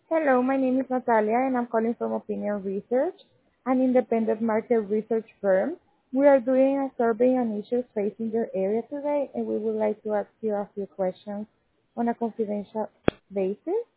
Hello, my name is Natalia, and I'm calling from Opinion Research, an independent market research firm. We are doing a survey on issues facing your area today, and we would like to ask you a few questions on a confidential basis.